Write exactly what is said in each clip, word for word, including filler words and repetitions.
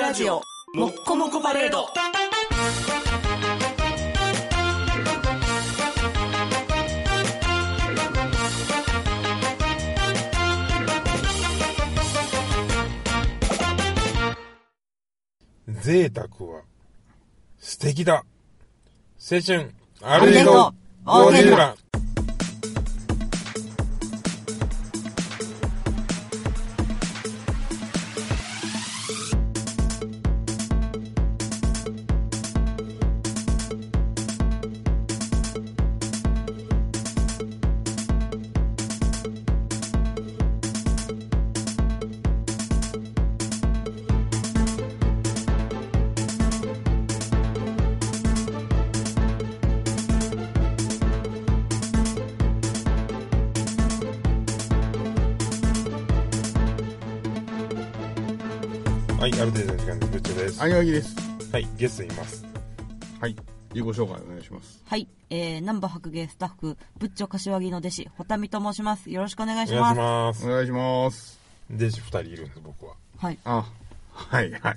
ラジオもっこもこパレード。 贅沢は素敵だ。青春アルデヒドオーケストラ。はい、ある程度の時間で部長です。 あにわぎです。 はい、ゲストいます。 はい、自己紹介お願いします。 はい、えー、南波白芸スタッフ、ブッチョ柏木の弟子、ホタミと申します。よろしくお願いします。 お願いします。 お願いします。 弟子二人いるんです、僕は。 はい。 あ、はいはい。はい。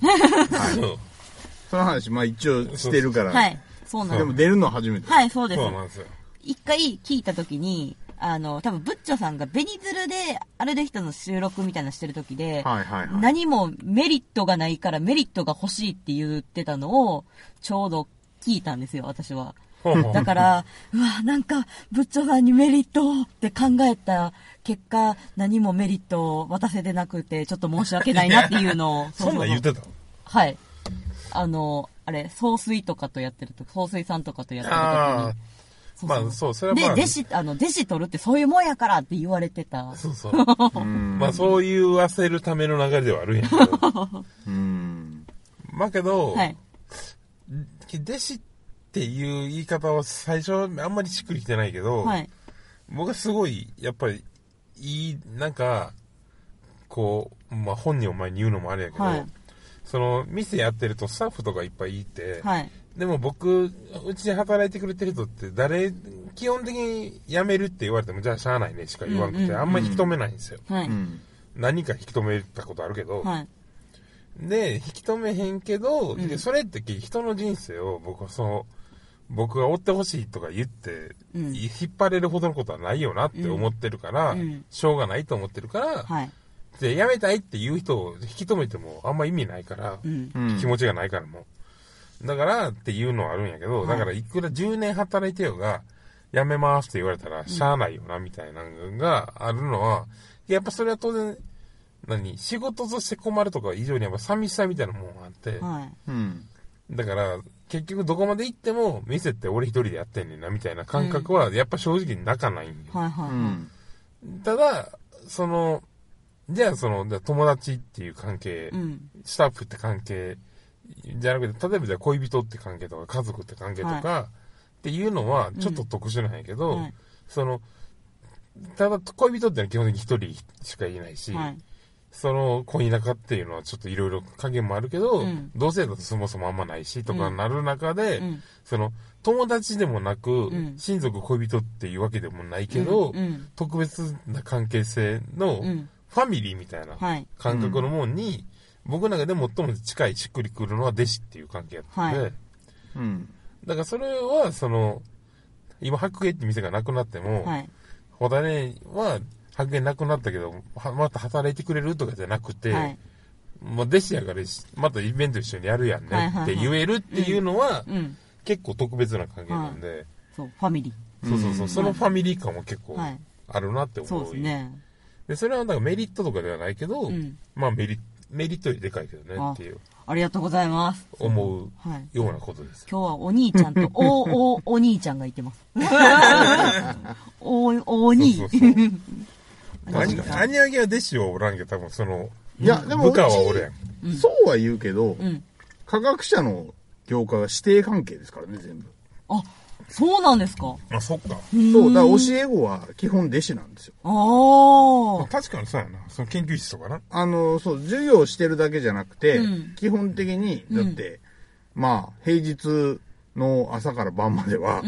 その話、まあ一応してるから。 はい、そうなんです。 でも出るの初めて。 はい、そうです。 そうなんですよ。 一回聞いたときに、あの、多分、ブッチョさんがベニズルで、あれで人の収録みたいなのしてるときで、 はいはいはい、 何もメリットがないからメリットが欲しいって言ってたのを、ちょうど聞いたんですよ、私は。だから、うわ、なんか、ブッチョさんにメリットって考えた結果、何もメリットを渡せてなくて、ちょっと申し訳ないなっていうのを。 そんなん言ってたの？ はい。あの、あれ、総帥とかとやってると、総帥さんとかとやってるときに。そうそう、 まあそう、それはまあ。 で、弟子、あの、弟子取るってそういうもんやからって言われてた。 そうそう。まあそう言わせるための流れではあるんやけど。うん。まあけど、はい、弟子っていう言い方は最初あんまりしっくりきてないけど、はい、僕はすごい、やっぱり、いい、なんか、こう、まあ本人を前に言うのもあれやけど、はい、その、店やってるとスタッフとかいっぱいいて、はい、でも僕、うちで働いてくれてる人って誰、基本的に辞めるって言われても、じゃあしゃあないねしか言わなくて、うんうんうん、あんまり引き止めないんですよ。はい、何か引き止めたことあるけど、はい、で、引き止めへんけど、うん、それって人の人生を僕はその、僕が追ってほしいとか言って、うん、引っ張れるほどのことはないよなって思ってるから、うん、しょうがないと思ってるから、はい、で、辞めたいっていう人を引き止めてもあんま意味ないから、うん、気持ちがないからもう。だからっていうのはあるんやけど、はい、だからいくらじゅうねん働いてよが、辞めますって言われたら、しゃあないよな、みたいなのがあるのは、やっぱそれは当然、何仕事として困るとか以上にやっぱ寂しさみたいなものがあって、はい、だから、結局どこまで行っても、店って俺一人でやってんねんな、みたいな感覚は、やっぱ正直泣かないんよ。はいはいはい、ただ、その、じゃあその、友達っていう関係、うん、スタッフって関係、じゃなくて、例えばじゃあ恋人って関係とか家族って関係とか、はい、っていうのはちょっと特殊なんやけど、うんはい、その、ただ恋人ってのは基本的に一人しかいないし、はい、その恋仲っていうのはちょっといろいろ加減もあるけど、うん、同性だとそもそもあんまないしとかなる中で、うん、その友達でもなく、うん、親族恋人っていうわけでもないけど、うんうん、特別な関係性のファミリーみたいな感覚のもんに、はい、うん僕の中で最も近いしっくりくるのは弟子っていう関係やったんで、はいうん、だからそれはその今白芸って店がなくなっても、はい、ほだねは白芸なくなったけどまた働いてくれるとかじゃなくて、はい、もう弟子やからまたイベント一緒にやるやんねって言えるっていうのは、うん、結構特別な関係なんで、はい、 そうファミリーそうそうそう、うん、そのファミリー感も結構あるなって思う、はい、そうですね。でそれはなんかメリットとかではないけど、うん、まあメリットメリットよりでかいけどねっていう。 ありがとうございます。 思うようなことです。 今日はお兄ちゃんとお、お、お兄ちゃんがいてます。お、お、お兄。そうそうそう確かに、アニアギは弟子はおらんけど、多分その、 いや、でも、 部下はおるやん。 うん、そうは言うけど、うん、科学者の業界は師弟関係ですからね、全部。 あ、そうなんですか。 あ、そっか。 そう、だから教え子は基本弟子なんですよ。 ああ。 確かにそうやな。その研究室とかな。 あの、そう、授業してるだけじゃなくて、うん、基本的に、だって、うん、まあ、平日の朝から晩までは、うん、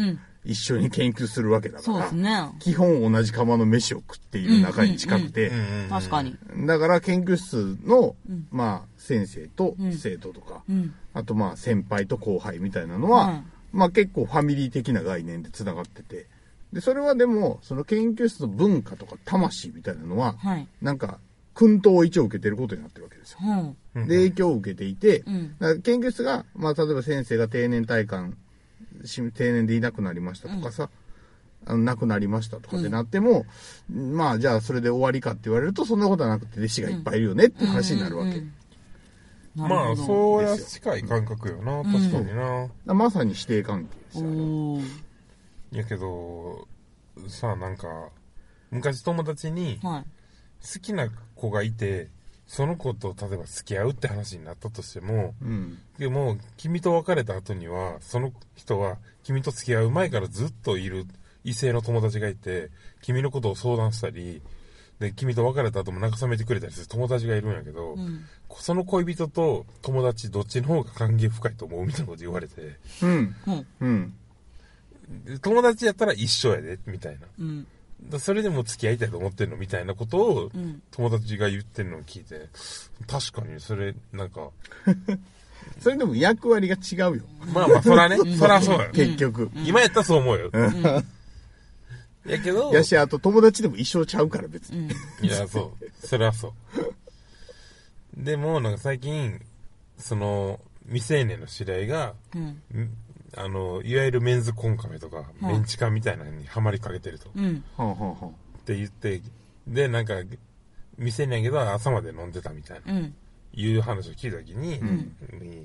一緒に研究するわけだから、 そうですね。 基本同じ釜の飯を食っている仲に近くて、 確かに。 だから研究室の、うん、まあ先生と生徒とか、うん、あとまあ先輩と後輩みたいなのは、うん、まあ結構ファミリー的な概念で繋がってて、でそれはでもその研究室の文化とか魂みたいなのは、はい、なんか薫陶を一応受けてることになってるわけですよ。うん、で影響を受けていて、うん、だから研究室がまあ例えば先生が定年退官定年でいなくなりましたとかさ、うん、あの亡くなりましたとかってなっても、うん、まあじゃあそれで終わりかって言われるとそんなことはなくて弟子がいっぱいいるよねっていう話になるわけ。うんうんうん、まあそうや近い感覚よな、確かにな、 うん、まさに師弟関係ですよ。 やけどさあなんか昔友達に好きな子がいてその子と例えば付き合うって話になったとしても、うん、でも君と別れた後にはその人は君と付き合う前からずっといる異性の友達がいて君のことを相談したりで君と別れた後も慰めてくれたりする友達がいるんやけど、うん、その恋人と友達どっちの方が関係深いと思うみたいなこと言われて、うんうん、友達やったら一緒やでみたいな、うん、それでも付き合いたいと思ってんのみたいなことを友達が言ってるのを聞いて、うん、確かにそれなんかそれでも役割が違うよ。 まあまあそらね、そらそうよ結局、 うん、今やったらそう思うよ、うん、やけどやしあと友達でも一生ちゃうから別に、 うん、いやそうそれはそうでもなんか最近その未成年の知り合いが、うん、あのいわゆるメンズコンカフェとか、うん、メンチカンみたいなのにハマりかけてると、うん、って言ってでなんか未成年やけど朝まで飲んでたみたいな、うん、いう話を聞いた時に、うん、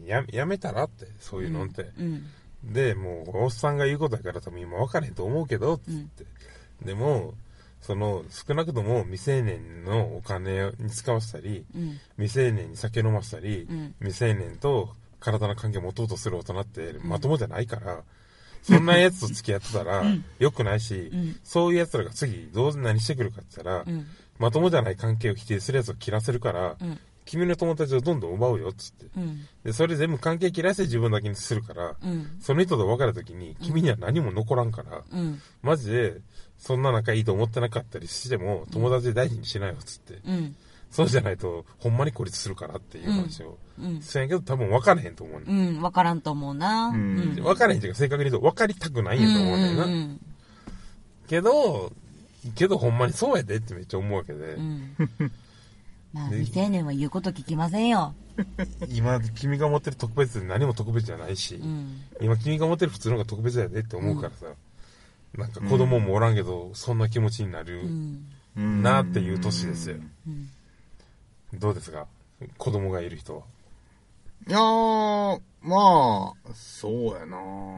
や, やめたらってそういうのって、うんうん、でもうおっさんが言うことだから多分今分からへんと思うけどって言って、うん、でもその少なくとも未成年のお金に使わせたり、うん、未成年に酒飲ませたり、うん、未成年と体の関係を持とうとする大人ってまともじゃないから、うん、そんなやつと付き合ってたら良くないし、うん、そういうやつらが次どう何してくるかって言ったら、うん、まともじゃない関係を否定するやつを切らせるから、うん、君の友達をどんどん奪うよっつって、うん、でそれ全部関係切らせて自分だけにするから、うん、その人と別れた時に君には何も残らんから、うん、マジでそんな仲いいと思ってなかったりしても友達で大事にしないよっつって、うん、そうじゃないとほんまに孤立するからっていう話を、うん、そうやけど多分分からへんと思うね、 うん、分からんと思うな、うん、 分からへんっていうか正確に言うと分かりたくないんやと思うねんな、うんうんうん、けどけどほんまにそうやでってめっちゃ思うわけで、うん、 まあ未成年は言うこと聞きませんよ今君が持ってる特別で何も特別じゃないし、うん、今君が持ってる普通の方が特別だよねって思うからさ、うん、なんか子供もおらんけど、うん、そんな気持ちになる、うん、なっていう年ですよ、うんうん、どうですか子供がいる人は。 いやーまあそうやな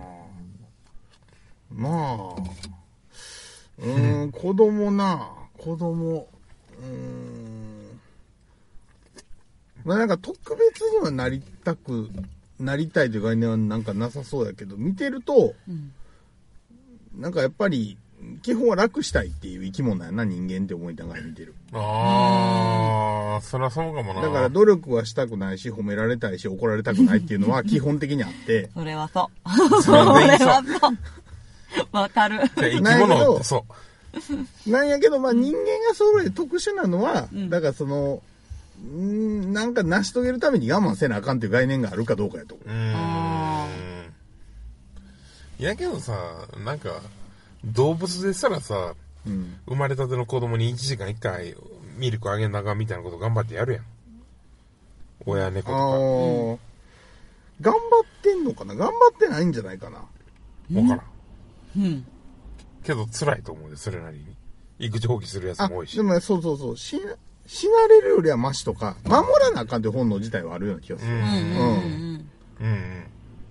まあうーん子供な子供うーんまあなんか特別にはなりたくなりたいという概念はなんかなさそうやけど見てると、うん、なんかやっぱり基本は楽したいっていう生き物やな人間って思いながら見てる。 ああそりゃそうかもな。 だから努力はしたくないし褒められたいし怒られたくないっていうのは基本的にあってそれはそうそれはそうわかる。 生き物ってそうなんやけどまあ人間がそれ特殊なのは、うん、だからそのんなんか成し遂げるために我慢せなあかんっていう概念があるかどうかやと思う。うーんいやけどさなんか動物でしたらさ、うん、生まれたての子供にいちじかんいっかいミルクあげながみたいなこと頑張ってやるやん親猫とか、うん、 頑張ってんのかな頑張ってないんじゃないかな分からん、うん、けど辛いと思うでそれなりに育児放棄するやつも多いしでもそうそうそう死な、死なれるよりはマシとか守らなあかんって本能自体はあるような気がするうんうんうんうんうん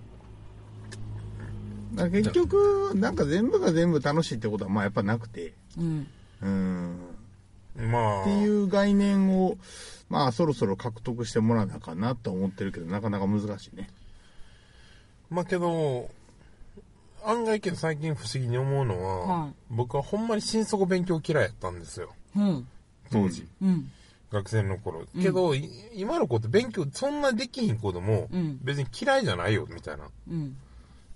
だ結局なんか全部が全部楽しいってことはまあやっぱなくて、うん、うんまあっていう概念をまあそろそろ獲得してもらわなあかんなと思ってるけどなかなか難しいね。 まあけど案外けど最近不思議に思うのは、はい、僕はほんまに心底勉強嫌いやったんですよ、うん、当時、うん、学生の頃、うん、けど今の子って勉強そんなできひん子でも、うん、別に嫌いじゃないよみたいな。うんっ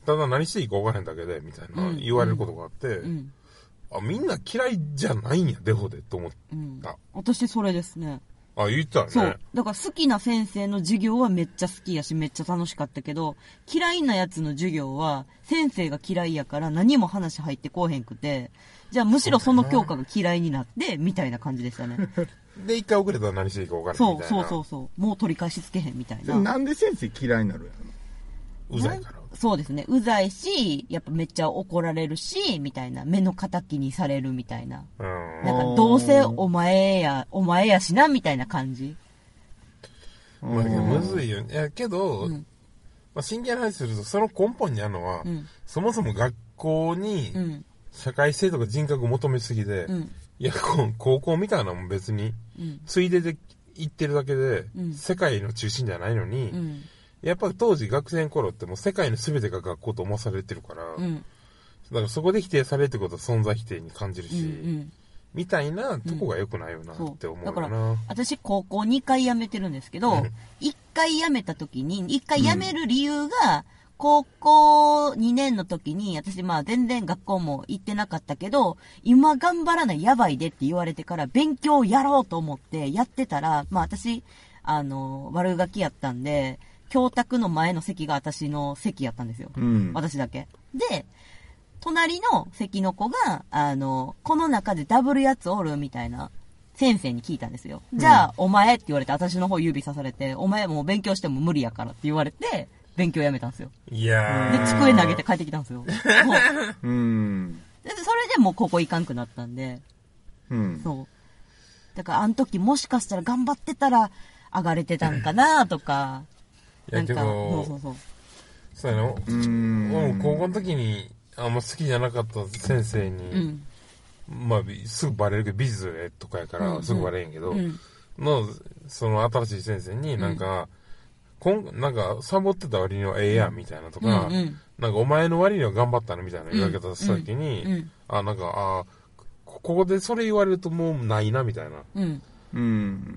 ただ何していいか分からへんだけで、みたいな言われることがあって、うんうん、あ、みんな嫌いじゃないんや、デフォで、と思った。うん、 私それですね。 あ、言ったね。 そう。だから好きな先生の授業はめっちゃ好きやし、めっちゃ楽しかったけど、嫌いなやつの授業は、先生が嫌いやから何も話入ってこうへんくて、じゃあむしろその教科が嫌いになって、みたいな感じでしたね。 で、一回遅れたら何していいか分からへんみたいな。 そうそうそう。もう取り返しつけへんみたいな。 なんで先生嫌いになるやろ？うざいから。 そうですね。うざいし、やっぱめっちゃ怒られるし、みたいな。目の敵にされるみたいな。うん。なんか、どうせお前や、お前やしな、みたいな感じ。 まあ、むずいよね。いや、けど、うん、まあ、真剣な話すると、その根本にあるのは、うん、そもそも学校に、社会性とか人格を求めすぎで、うん、いや、高校みたいなのも別に、うん、ついでで行ってるだけで、うん、世界の中心じゃないのに、うん、やっぱ当時学生の頃ってもう世界の全てが学校と思わされてるから、うん、だからそこで否定されるってことは存在否定に感じるし、うんうん、みたいなとこが良くないよなって思うよな、うん、だから私高校にかい辞めてるんですけど、うん、いっかい辞めた時にいっかい辞める理由が、うん、高校にねんの時に私まあ全然学校も行ってなかったけど、今頑張らないやばいでって言われてから勉強やろうと思ってやってたら、まあ私あの悪ガキやったんで教託の前の席が私の席やったんですよ、うん、私だけで、隣の席の子が、あの、この中でダブルやつおるみたいな先生に聞いたんですよ。うん、じゃあ、お前って言われて、私の方指さされて、お前もう勉強しても無理やからって言われて、勉強やめたんですよ。 いやー。で、机投げて帰ってきたんですよ。うん。で、それでもうここ行かんくなったんで。うん。そう。だから、あの時もしかしたら頑張ってたら上がれてたんかなとか。 なんか、そうそうそう。そうやの。うん。もう高校の時に、あんま好きじゃなかった先生に、うん、まあ、すぐバレるけど、美術とかやから、すぐバレへんけど、うんうん、の、その新しい先生になんか、うん、こんなんか、サボってた割にはええやんみたいなとか、うんうん、なんかお前の割には頑張ったのみたいな言われ方した時に、うんうん、あ、なんか、あ、ここでそれ言われるともうないなみたいな。うんうん、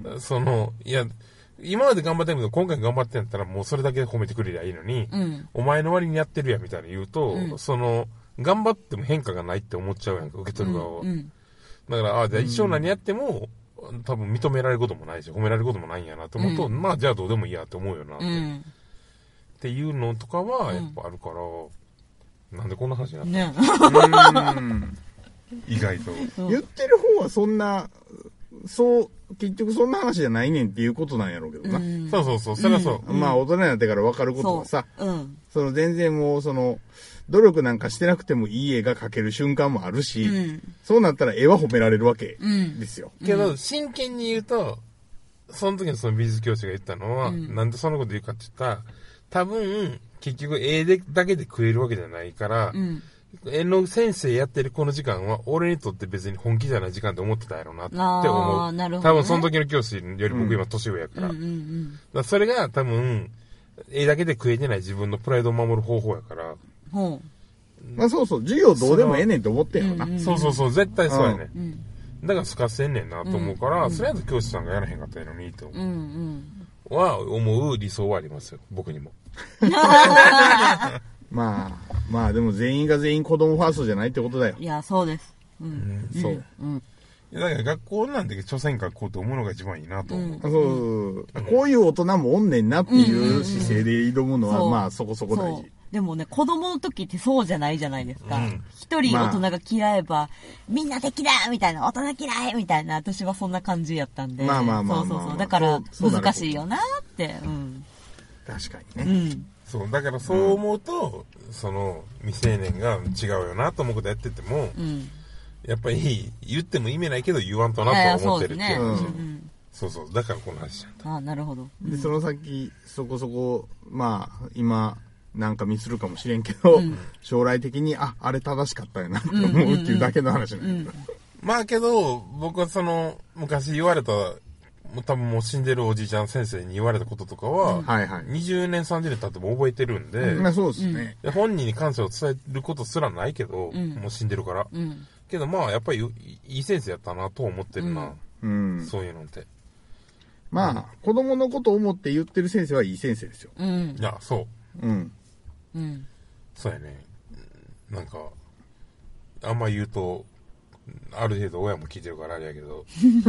その、いや、今まで頑張ってんけど、今回頑張ってんやったらもうそれだけ褒めてくれりゃいいのに、うん、お前の割にやってるやみたいな言うと、うん、その、頑張っても変化がないって思っちゃうやんか、受け取る側は。うんうん、だから、あ、じゃあ一生何やっても、多分認められることもないし、褒められることもないんやなと思うと、うん、まあじゃあどうでもいいやって思うよなって。うん、っていうのとかはやっぱあるから、うん、なんでこんな話になったの、ね、意外と。 言ってる方はそんな、そう、結局そんな話じゃないねんっていうことなんやろうけどな。うん、 そうそうそう、そりゃそう。 うん、まあ大人になってから分かることはさ、そ,、うん、その全然もうその、努力なんかしてなくてもいい絵が描ける瞬間もあるし、うん、そうなったら絵は褒められるわけですよ。 うん、けど、真剣に言うと、その時のその美術教師が言ったのは、うん、なんでそんなこと言うかって言ったら、多分、結局絵でだけで食えるわけじゃないから、うん絵の先生やってるこの時間は俺にとって別に本気じゃない時間って思ってたやろうなって思う。なるほどね、多分その時の教師より僕今年上やから。うんうんうんうん、だからそれが多分絵だけで食えてない自分のプライドを守る方法やから。 うん、まあそうそう、授業どうでもええねんと思ってんよな、うんうん。 そうそうそう、絶対そうやね、うん。だからすかせんねんなと思うから、うん、それやと教師さんがやらへんかったらいいのにって思う。うんうん、は思う理想はありますよ、僕にも。 まあ、まあでも全員が全員子供ファーストじゃないってことだよ。 いや、そうです。うん。 うん、そう。 うん。いや、だから学校なんで、所詮学校と思うのが一番いいなと思う。うん、 そう、うん。こういう大人もおんねんなっていう姿勢で挑むのは、うんうんうん、まあそこそこ大事。 でもね、子供の時ってそうじゃないじゃないですか。一、うん、人大人が嫌えば、まあ、みんな敵だみたいな、大人嫌いみたいな、私はそんな感じやったんで。 まあまあまあまあ、まあ。 そうそうそう。だから難しいよなって。うん。 確かにね。うん。 そう、だからそう思うと、うん、その未成年が違うよなと思うことやってても、うん、やっぱり言っても意味ないけど言わんとなと思ってるっていう話。そうそう、だからこの話ちゃんと。 あ、なるほど。 で、その先、そこそこ、まあ、今、なんかミスるかもしれんけど、うん、将来的に、あ、あれ正しかったよなと思うっていうだけの話なんだ。 まあけど、僕はその、昔言われた、もう多分もう死んでるおじいちゃん先生に言われたこととかは、はいはい、にじゅうねんさんじゅうねん経っても覚えてるんで、 まあそうですね。 本人に感謝を伝えることすらないけど、うん、もう死んでるから、うん。けどまあやっぱりいい先生やったなと思ってるな、うん、そういうのって。 まあ、うん、子供のことを思って言ってる先生はいい先生ですよ。 うん、いや、そう。うん。 うん。 そうやね。なんか、あんま言うと、ある程度親も聞いてるからあれやけど、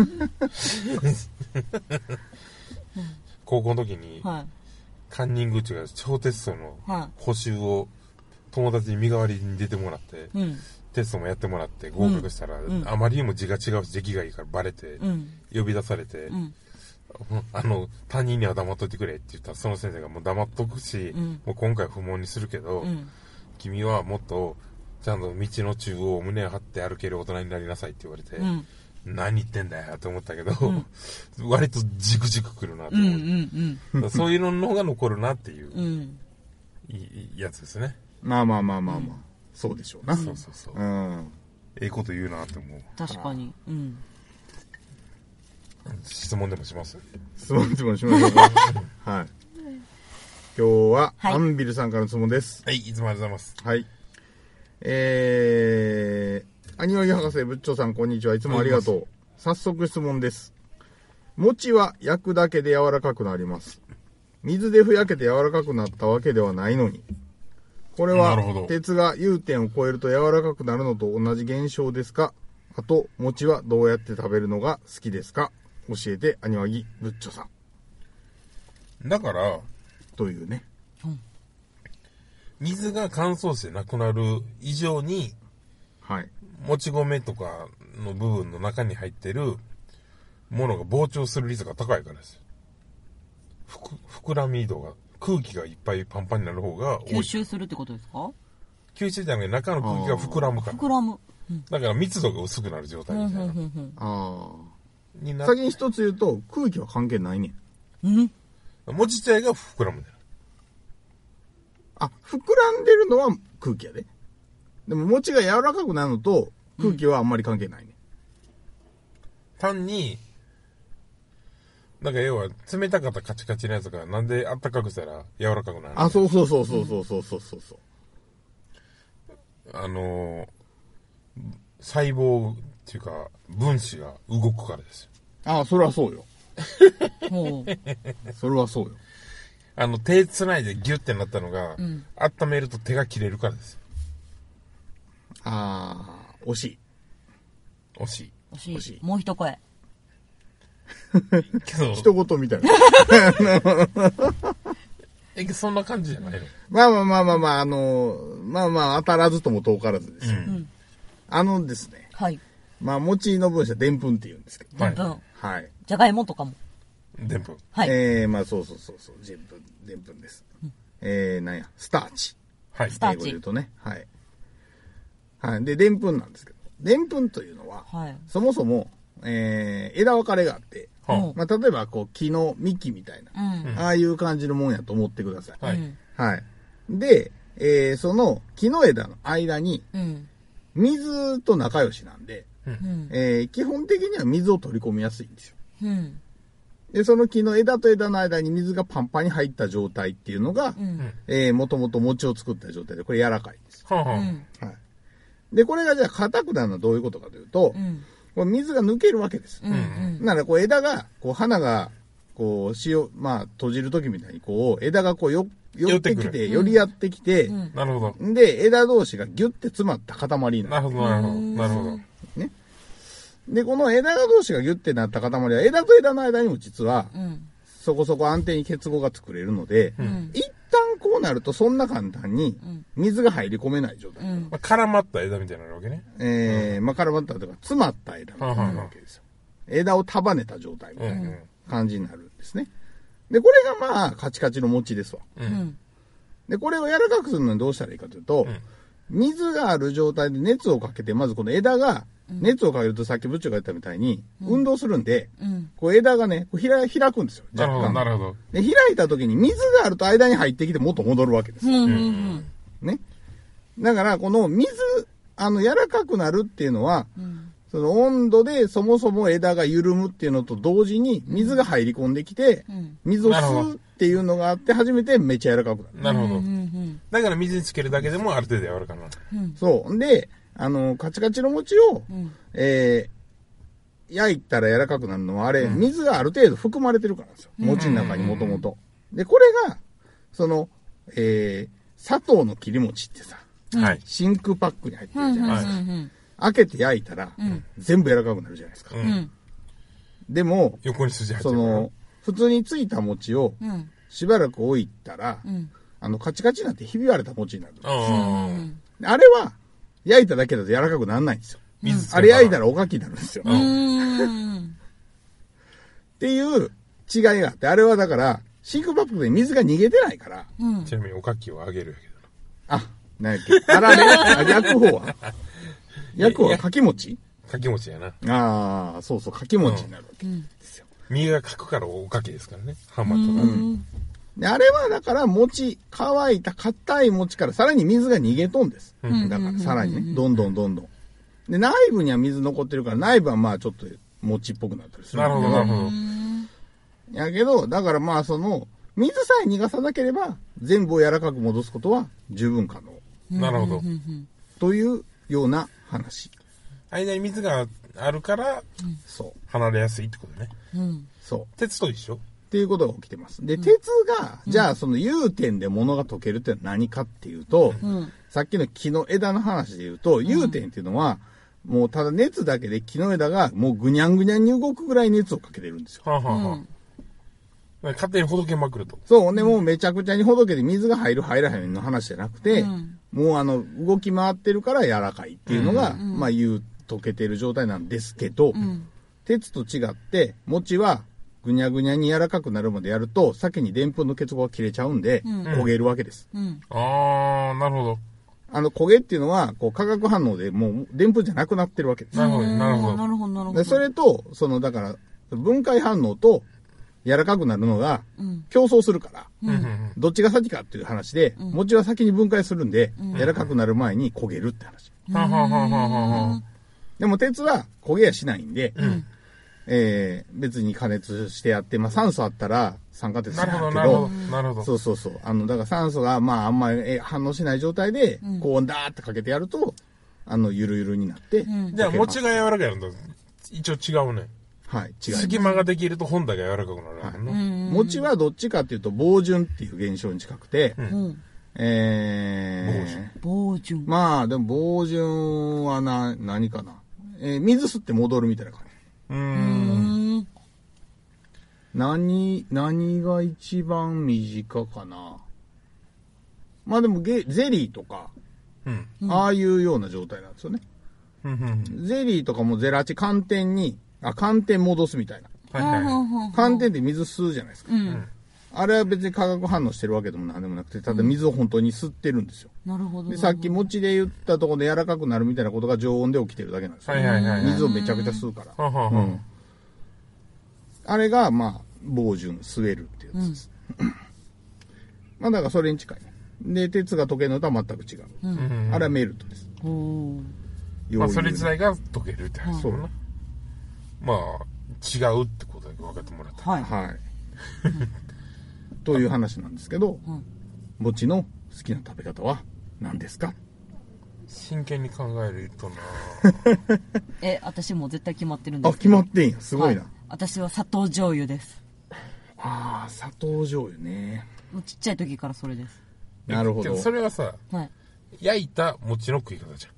高校の時に、はい、カンニングっていうか、小テストの補習を友達に身代わりに出てもらって、うん、テストもやってもらって合格したら、うん、あまりにも字が違うし、出来がいいからバレて、うん、呼び出されて、うん、あの、担任には黙っといてくれって言ったら、その先生がもう黙っとくし、うん、もう今回不問にするけど、うん、君はもっと、ちゃんと道の中央を胸を張って歩ける大人になりなさいって言われて、うん、何言ってんだよと思ったけど、うん、割とじくじくくるなと思う、うんうんうん、そういうのの方が残るなっていう、うん、いいやつですね。 まあまあまあまあまあ、うん、そうでしょうな。 そうそうそう、うん、ええこと言うなって思う。 確かに、うん、 質問でもします？ 質問でもしましょうか。はい。今日は、はい、アンビルさんからの質問です。 はい、いつもありがとうございます。 はい。えー、アニワギ博士、ブッチョさん、こんにちは。いつもありがとう。早速質問です。餅は焼くだけで柔らかくなります。水でふやけて柔らかくなったわけではないのに。これは、鉄が融点を超えると柔らかくなるのと同じ現象ですか？あと、餅はどうやって食べるのが好きですか？教えて、アニワギ、ブッチョさん。だから、 というね。うん水が乾燥してなくなる以上に、 はい。 もち米とかの部分の中に入ってるものが膨張する率が高いからですよ。ふく、膨らみ度が、空気がいっぱいパンパンになる方が多い。 吸収するってことですか？ 吸収じゃなくて中の空気が膨らむから。 膨らむ。 うん、だから密度が薄くなる状態みたいな。 ああ。にな先に一つ言うと、空気は関係ないねん。 うん。 もち自体が膨らむんだよ。 あ、膨らんでるのは空気やで。でも餅が柔らかくなるのと空気はあんまり関係ないね。 うん、単に、なんか要は冷たかったカチカチのやつがなんであったかくしたら柔らかくなるの？ あ、そうそうそうそうそうそうそうそう。 あのー、細胞っていうか分子が動くからですよ。 ああ、それはそうよ。それはそうよ。 あの、手繋いでギュッてなったのが、うん、温めると手が切れるからですよ。 ああ、惜しい。 惜しい。 惜しい。惜しい。もう一声。 けど。一言みたいな。 え、そんな感じじゃないの？ まあまあまあまあまあ、あの、まあまあ、当たらずとも遠からずですよ。うん、あのですね。 はい。 まあ、餅の分子はでんぷんって言うんですけど。 でんぷん。 はい。 じゃがいもとかも。 でんぷん。 はい。 えー、まあそうそうそうそう、でんぷん、でんぷんです。うん、えー、なんや、スターチ。 はい。 スターチ。 英語で言うとね。はい。はい。で、でんぷんなんですけど、でんぷんというのは、はい、そもそも、えー、枝分かれがあって、うん、まあ例えばこう木の幹みたいな、うん、ああいう感じのもんやと思ってください。 はい。 はい。で、えー、その木の枝の間に、うん、水と仲良しなんで、うん、えー、基本的には水を取り込みやすいんですよ。うんで、その木の枝と枝の間に水がパンパンに入った状態っていうのが、うん、えー、もともと餅を作った状態で、これ柔らかいんです。はあはあ、はい。で、これがじゃあ硬くなるのはどういうことかというと、うん、これ水が抜けるわけです。うんうん、なら、こう枝が、こう花が、こう、塩、まあ、閉じるときみたいに、こう、枝がこうよ、寄ってきて、寄り合ってきて、 うん、なるほど。 で、枝同士がギュッて詰まった塊になる。 なるほど、なるほど。なるほど。 ね。で、この枝同士がギュッてなった塊は、枝と枝の間にも実は、うん、そこそこ安定に結合が作れるので、うん、一旦こうなるとそんな簡単に水が入り込めない状態。うんまあ、絡まった枝みたいになるわけね。 えー、うん、まあ絡まったというか、詰まった枝みたいになるわけですよ。うん、枝を束ねた状態みたいな感じになるんですね。で、これがまあ、カチカチの餅ですわ。うん、で、これを柔らかくするのにどうしたらいいかというと、うん、水がある状態で熱をかけて、まずこの枝が、熱をかけるとさっき部長が言ったみたいに、運動するんで、うん、こう枝がね、こう開開くんですよ。 なるほど、なるほど。 で、開いた時に水があると間に入ってきて元戻るわけです。うんうんうん、ね。だから、この水、あの、柔らかくなるっていうのは、うん、その温度でそもそも枝が緩むっていうのと同時に水が入り込んできて、うん、水を吸うっていうのがあって初めてめっちゃ柔らかくなる。 なるほど。だから水につけるだけでもある程度柔らかくなる。 うん、そう。で、あの、カチカチの餅を、うん、えー、焼いたら柔らかくなるのは、あれ、うん、水がある程度含まれてるからなんですよ。餅の中にもともと。で、これが、その、えー、 砂糖の切り餅ってさ、 はい、 真空パックに入ってるじゃないですか。 うんうんうんうん、 開けて焼いたら、うん、全部柔らかくなるじゃないですか。うん、でも、 横に筋入ってるその、普通についた餅を、しばらく置いたら、うん、あの、カチカチになってひび割れた餅になる。うん、あれは、焼いただけだと柔らかくならないんですよ。うん、あれ焼いたらおかきになるんですよ。うん、っていう違いがあって、あれはだから、真空パックで水が逃げてないから。 うん、ちなみにおかきをあげるやけどな。あ、なんやっけ。あられあ、焼く方は焼く方はかき餅かき餅やな。 ああ、そうそう、かき餅になるわけですよ。 うん、身がかくからおかきですからね。ハマとか。うん、 であれはだから餅、乾いた硬い餅からさらに水が逃げとんです。うん、だからさらにね、どんどんどんどん。で、内部には水残ってるから、内部はまあちょっと餅っぽくなったりする。 なるほど、なるほど。 やけど、だからまあその、水さえ逃がさなければ、全部を柔らかく戻すことは十分可能。 なるほど。 というような話。 間に水があるから、そう。離れやすいってことね。 うん。そう。 鉄と一緒っていうことが起きてます。で、鉄が、じゃあその融点で物が溶けるって何かっていうと、うん、さっきの木の枝の話で言うと、融点っていうのは、もうただ熱だけで木の枝がもうぐにゃんぐにゃんに動くぐらい熱をかけてるんですよ。はあはあはあ、 勝手にほどけまくると。 そうね、もうめちゃくちゃにほどけて水が入る入らへんの話じゃなくて、うん、もうあの、動き回ってるから柔らかいっていうのが、うん、まあ言う、溶けてる状態なんですけど、うん、鉄と違って、餅はぐにゃぐにゃに柔らかくなるまでやると、先にでんぷんの結合が切れちゃうんで、うん、焦げるわけです。 うん、あー、なるほど。 あの、焦げっていうのは、こう、化学反応でもう、でんぷんじゃなくなってるわけです。 なるほど、なるほど。 なるほど、なるほど。 それと、その、だから、分解反応と、柔らかくなるのが、競争するから、うん、どっちが先かっていう話で、うん、餅は先に分解するんで、うん、柔らかくなる前に焦げるって話。うん、でも鉄は焦げやしないんで、うん、えー、別に加熱してやって、まあ酸素あったら酸化鉄になるけど、 なるほど、なるほど。 そうそうそう。あの、だから酸素が、まああんまり反応しない状態で、うん、高温ダーってかけてやると、あの、ゆるゆるになって、 うん、じゃあ餅が柔らかいのと一応違うね。 はい、違います。 隙間ができると本体が柔らかくなるわけね。はい、 餅はどっちかっていうと、防潤っていう現象に近くて、うん、えー、防潤。 まあ、でも防潤はな、何かな。えー、水吸って戻るみたいな感じ。うーん。何、何が一番身近かな。まあでもゲ、ゼリーとか、うん、ああいうような状態なんですよね。うん、ゼリーとかもゼラチン、寒天に、あ、寒天戻すみたいな。はいはい、寒天って水吸うじゃないですか。うん、あれは別に化学反応してるわけでもなんでもなくて、ただ水を本当に吸ってるんですよ。 なるほど。 で、さっき餅で言ったところで柔らかくなるみたいなことが常温で起きてるだけなんですよ。はいはいはい、水をめちゃくちゃ吸うから。はははうん、あれが、まあ、防潤、吸えるっていうやつです。うん、まあ、だからそれに近いね。で、鉄が溶けるのとは全く違う。うん、あれはメルトです。 まあ、それ自体が溶けるって話そうな。まあ、違うってことだけ分かってもらった。 はい。はい。という話なんですけど、うん、餅の好きな食べ方は何ですか？ 真剣に考えるとなえ、私もう絶対決まってるんですけど。あ、決まってんや。すごいな。はい、 私は砂糖醤油です。 ああ、砂糖醤油ね。 もうちっちゃい時からそれです。 なるほど。 それはさ、はい、焼いた餅の食い方じ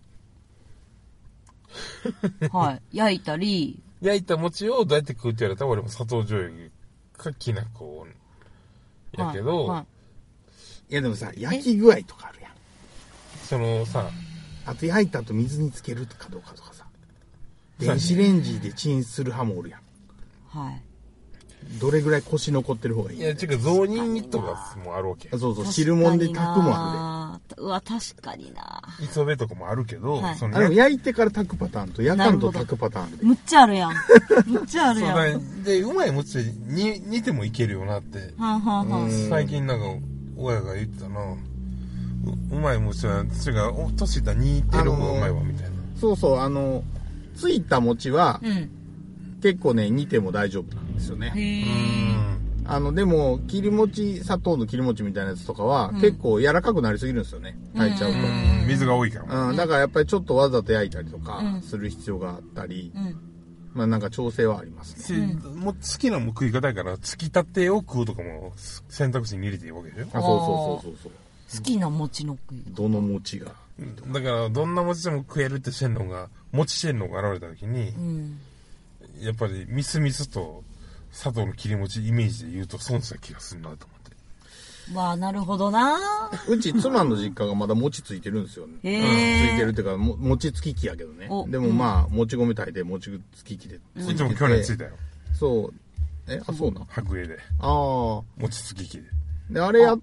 ゃん。はい。焼いたり、 焼いた餅をどうやって食うって言われたら俺も砂糖醤油かきな粉やけど、はいはい、 いやでもさ、焼き具合とかあるやん。 そのさ、 あと焼いた後水につけるかどうかとかさ、電子レンジでチンする派もおるやん。はい。どれぐらい腰残ってる方がいい？ いや、違う、雑煮とかもあるわけ。 そうそう、汁物で炊くもあるで。うわ、確かにな。 磯辺とかもあるけど、 はい、そのあの焼いてから炊くパターンと焼かんと炊くパターンで。 むっちゃあるやん。むっちゃあるやん。 そうで、うまい餅に煮てもいけるよなって。はあはあはあ、最近なんか、親が言ってたな。う, うまい餅は、私が、お、年いったら煮てる方がうまいわ、みたいな。 そうそう、あの、ついた餅は、うん結構ね、煮ても大丈夫なんですよね。へあの、でも、切り餅、砂糖の切り餅みたいなやつとかは、うん、結構柔らかくなりすぎるんですよね。炊いちゃうと。 うん水が多いから。 うん、だからやっぱりちょっとわざと焼いたりとか、する必要があったり、うん、まあなんか調整はありますね。 うん、もう好きなも食い方やから、つきたてを食うとかも選択肢に入れていいわけでしょ？ あ、そうそうそうそうそう。 好きな餅の食いどの餅が。 だからどんな餅でも食えるってシェンロンが餅シェンロンが現れた時に、うん、やっぱりミスミスと佐藤の切り餅イメージで言うと損した気がするなと思って。 わあ、なるほどな。 うち妻の実家がまだ餅ついてるんですよね。へー、ついてるっていうかも餅つき機やけどね。でもまあ、もち米炊いて餅つき機でついてて。 うちも去年ついたよ。 そう。え、あ、そうな。 白衣で。 ああ。 餅つき機で。 で、あれやって、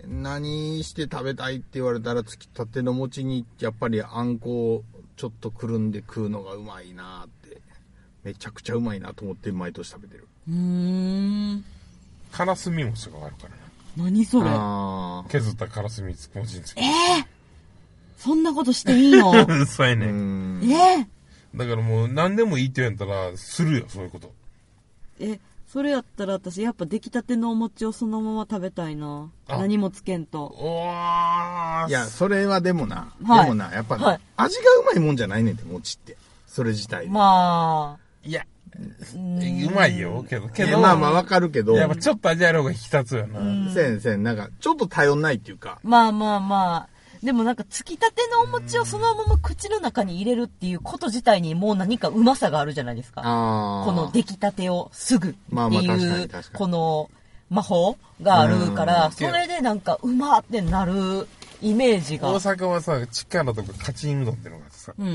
何して食べたいって言われたら、つきたての餅に、やっぱりあんこをちょっとくるんで食うのがうまいなって。めちゃくちゃうまいなと思って毎年食べてる。うーん。カラスミ餅とかあるからな。 何それ。 削ったカラスミ餅につけて。 えー、そんなことしていいの？ そうやねん。 えー、だからもう何でもいいって言うんやったら、するよ、そういうこと。 え、それやったら私やっぱ出来たてのお餅をそのまま食べたいな。何もつけんと。 おー。いや、それはでもな、はい、でもな、やっぱ、はい、味がうまいもんじゃないねんって、餅って。それ自体で。 まあ。いや、うまいよ、けど、けど。 まあまあわかるけど。 やっぱちょっと味ある方が引き立つよな。 せんせん、なんか、ちょっと頼んないっていうか。 まあまあまあ。でもなんか、つきたてのお餅をそのまま口の中に入れるっていうこと自体にもう何かうまさがあるじゃないですか。この出来たてをすぐっていう、この魔法があるから、それでなんかうまってなるイメージが。 大阪はさ、力とかカチンうどんってのがあってさ、うん、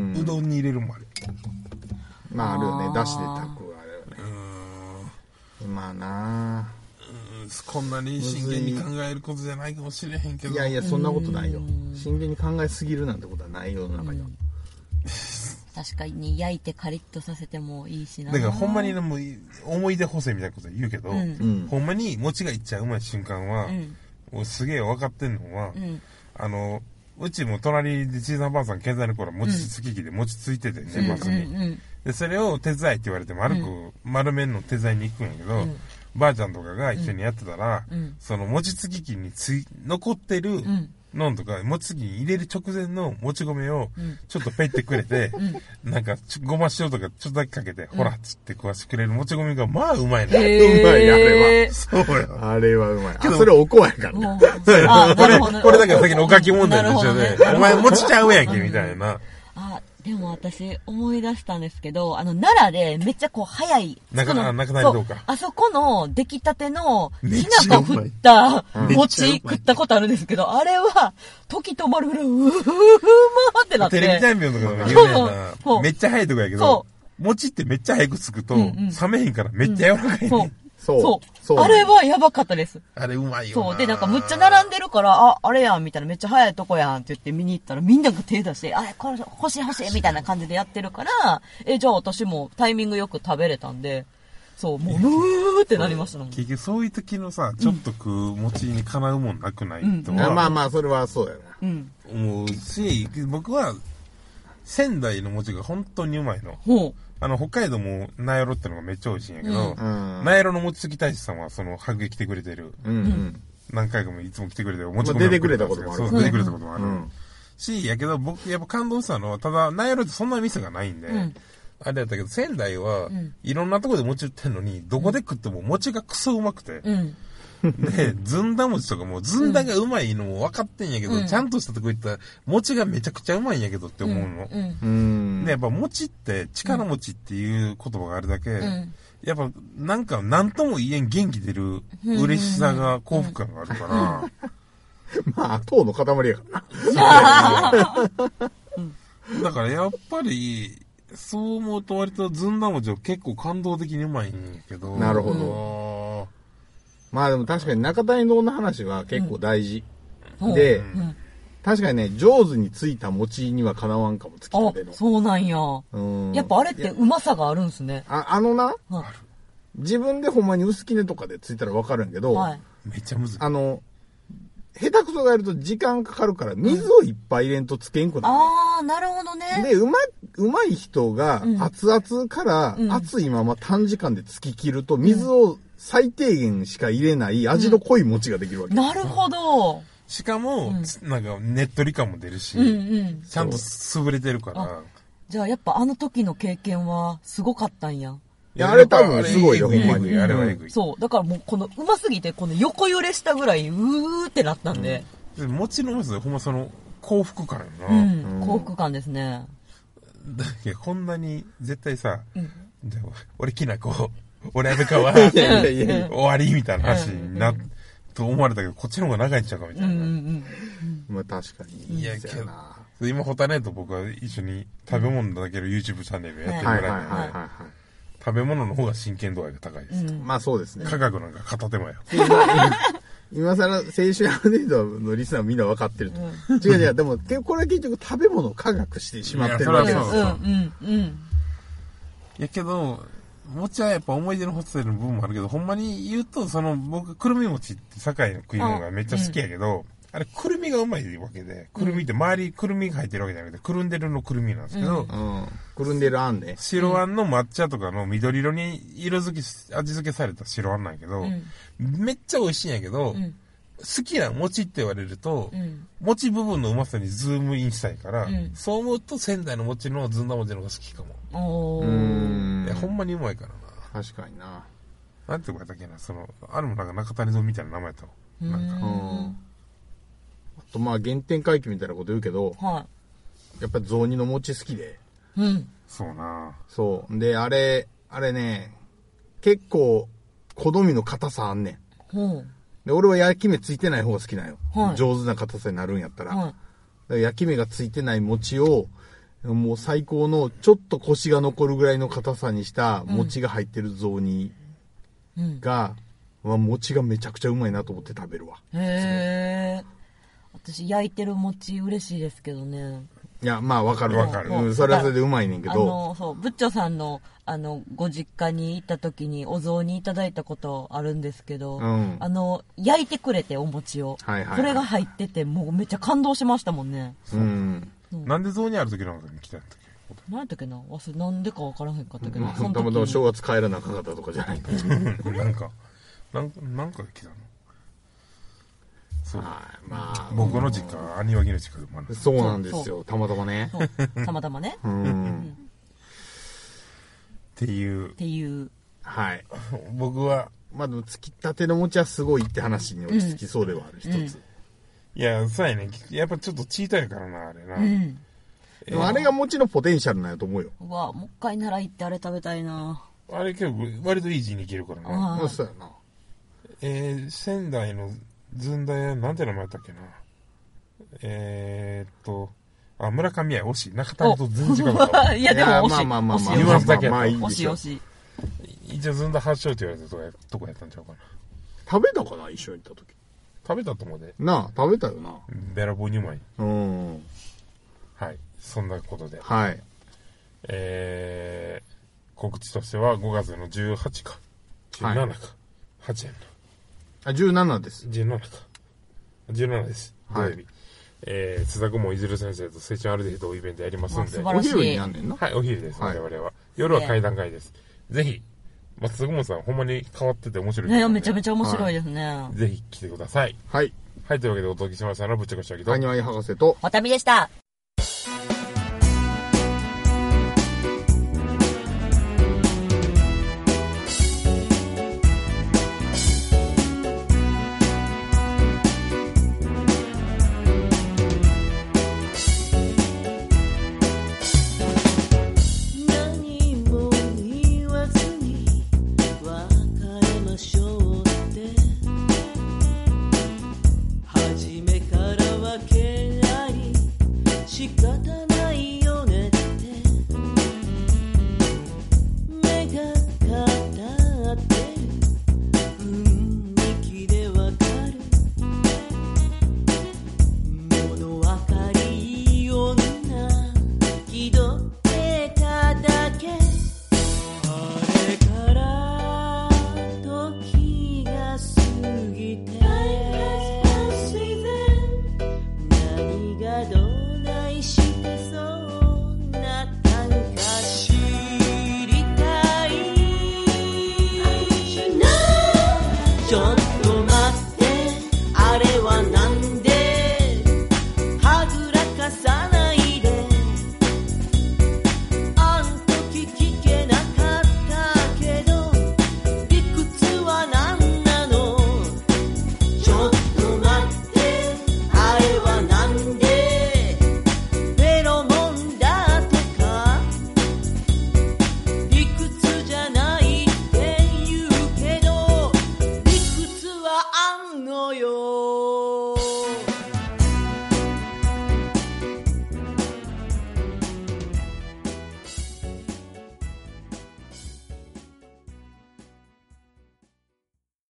うどんに入れるもある。 まああるよね、だしで炊くあれよね。うん。まあなあ。 こんなに真剣に考えることじゃないかもしれへんけど。 いやいや、そんなことないよ。真剣に考えすぎるなんてことはない世の中には。 確かに焼いてカリッとさせてもいいしな。 だからほんまにもう思い出補正みたいなこと言うけど、うん、ほんまに餅がいっちゃうまい瞬間は、うん、すげえ分かってんのは、うん、あの、うちも隣で小さなばあさん健在の頃餅つき機で餅ついててね、年末に。で、それを手伝いって言われて丸く丸めんの手伝いに行くんやけど、うんばあちゃんとかが一緒にやってたら、うん、その餅つき機につい残ってるのんとか、餅つきに入れる直前のもち米をちょっとペッてくれて、うん、なんかごま塩とかちょっとだけかけて、うん、ほらっつって食わしてくれるもち米がまあうまいね。 うまい、あれは。そうや。あれはうまい。あ、それおこわやからね。そうや。 これ、これだから先のおかき問題と一緒で、お前餅ちゃうやんけ、みたいな。 あ、でも私思い出したんですけど、あの奈良でめっちゃこう早い。 なかなかなくなりどうか。 あそこの出来たてのきな粉振った餅食ったことあるんですけど、あれは時止まるぐらい、うーまーってなって。 テレビチャンピオンとかの有名な、めっちゃ早いとこやけど、餅ってめっちゃ早くつくと、冷めへんからめっちゃ柔らかいね。 そう。 そう。そうあれはやばかったです。 あれうまいよな。そう。で、なんかむっちゃ並んでるから、あ、あれやん、みたいな、めっちゃ早いとこやんって言って見に行ったら、みんなが手出して、あ、これ欲しい欲しいみたいな感じでやってるから、え、じゃあ私もタイミングよく食べれたんで、そう、もう、ムーってなりましたもん。 結局そういう時のさ、ちょっと食う餅にかなうもんなくないとは、 うん、まあまあ、それはそうやな。 うん。思うし、僕は、仙台の餅が本当にうまいの。 ほう。 あの、北海道も、ナイロってのがめっちゃ美味しいんやけど、うん、ナイロの餅つき大使さんは、その、ハグへ来てくれてる。うんうん、何回かもいつも来てくれてる。 餅米出てくれたこともある。 そう、出てくれたこともある。うん、し、やけど、僕、やっぱ感動したのは、ただ、ナイロってそんな店がないんで、うん、あれやったけど、仙台は、いろんなとこで餅売ってんのに、どこで食っても餅がクソうまくて、うんで、ずんだ餅とかも、ずんだがうまいのも分かってんやけど、うん、ちゃんとしたとこ行ったら、餅がめちゃくちゃうまいんやけどって思うの。うんうん、で、やっぱ餅って、力餅っていう言葉があるだけ、うん、やっぱなんか何とも言えん元気出る嬉しさが、幸福感があるから。 まあ、糖の塊やからな。だからやっぱり、そう思うと割とずんだ餅は結構感動的にうまいんやけど。 なるほど。まあでも確かに中谷堂の話は結構大事。うん、で、うん、確かにね、上手についた餅にはかなわんかも、つきたての。 そうなんや。うん。やっぱあれってうまさがあるんすね。 あ、あのな、はい、自分でほんまに薄切れとかでついたらわかるんやけど、はい、 めっちゃむずい。 あの、下手くそがやると時間かかるから水をいっぱい入れんとつけんくなる、ね、 ああ、なるほどね。 で、うま、うまい人が熱々から熱いまま短時間でつき切ると水を最低限しか入れない味の濃い餅ができるわけ、 うん、なるほど。 しかも、うん、なんかねっとり感も出るし、うんうん、ちゃんと潰れてるから。 じゃあやっぱあの時の経験はすごかったんや。 いや、あれ多分すごいよ、ほんまに。 あれはエグい。 そう。だからもうこの上手すぎて、この横揺れしたぐらい、うーってなったんで。 うん、餅のうまさでほんまその、幸福感やな。うん、幸福感ですね。 いや、こんなに、絶対さ、うん、俺きなこ、俺アメカは、終わりみたいな話にな、と思われたけど、こっちの方が長いんちゃうかみたいな。うんうんうん、まあ確かに。 いや、けど、今、ホタネと僕は一緒に食べ物だけの YouTube チャンネルやってるぐらいなので、食べ物の方が真剣度合いが高いです。 うん、まあそうですね。 科学なんか片手間よ。 今更、青春アップデートのリスナーみんな分かってると。うん、違う違う、でも、これは結局食べ物を科学してしまってるわけですよ。 うんうんうん。いやけど、餅はやっぱ思い出のホテルの部分もあるけど、ほんまに言うと、その、僕、くるみ餅って堺の食い物がめっちゃ好きやけど、あれ、くるみがうまいわけで、くるみって周りくるみが入ってるわけじゃなくて、くるんでるのくるみなんですけど、うんうん、くるんでるあんね。 白あんの抹茶とかの緑色に色付け、味付けされた白あんなんやけど、うん、めっちゃ美味しいんやけど、うん、好きな餅って言われると、うん、餅部分のうまさにズームインしたいから、うん、そう思うと仙台の餅のずんだ餅の方が好きかも。おー。いや、ほんまにうまいからな。確かにな。 なんて言われたっけな、その、あれもなんか中谷丼みたいな名前やったの。なんか。うんとまあ原点回帰みたいなこと言うけど、はい、やっぱり雑煮の餅好きで、 うん、そうなそうであれあれね結構好みの硬さあんねん、うん、で俺は焼き目ついてない方が好きなんよ、はい、上手な硬さになるんやったら、はい、だから焼き目がついてない餅をもう最高のちょっとコシが残るぐらいの硬さにした餅が入ってる雑煮が、うんうん、餅がめちゃくちゃうまいなと思って食べるわ。 へー。私焼いてる餅嬉しいですけどね。 いや、まあわかるわかる。うん、それはそれでうまいねんけど。あの、そう、ブッチョさんの、あの、ご実家に行った時にお雑煮いただいたことあるんですけど、うん、あの、焼いてくれてお餅を。はいはいはい、それが入ってて、もうめっちゃ感動しましたもんね。 うん。うん、なんで雑煮ある時なんかに来たんだっけ？ 何やったっけな忘れ、なんでかわからへんかったけど。 たまたま正月帰らなかったとかじゃないなんか、なんか、なんかで来たのそう、まあ、僕の実家は兄脇の近くでそうなんですよ。たまたまね。 たまたまね。うん。 っていう。 っていう。 はい。 僕は。 まあでも、つきたての餅はすごいって話に落ち着きそうではある、一つ、うん。いや、そうやね。やっぱちょっと小さいからな、あれな。うん。 でもあれが餅のポテンシャルなんやと思うよ。 うわ、もう一回なら行ってあれ食べたいな。 あれ結構、割とイージーにいけるからな。 そうやな。 えー、仙台の、ずんだ屋、なんて名前やったっけな。えーっと、あ、村上屋、惜しい。中谷と全然違うかった。いや、でも惜しい。 まあまあまあまあ。 言わずだけやった。 惜しい惜しい。 一応ずんだ発祥って言われたとこや、とこやったんちゃうかな。 食べたかな一緒に行った時。 食べたと思うで。 なあ、食べたよな。 べらぼうにうまい。 うん。 はい。そんなことで。 はい。 えー、告知としてはごがつのじゅうはちか。じゅうななか。はい、はちやんな。 あ、じゅうななです。 じゅうななか。じゅうななです。土曜日。はい、えー、津田もいずる先生と青春アルデヒドイベントやりますんで。 お昼にやんねんな。 はい、お昼です。はい、我々は。夜は会談会です。ぜひ、まあ、津田さん、ほんまに変わってて面白いです、 ね。いや、めちゃめちゃ面白いですね。 はい、ぜひ来てください。 はい。 はい、というわけでお届けしましたのは、ぶっちゃこしゃぎと。 アニワイ博士と。 わたみでした。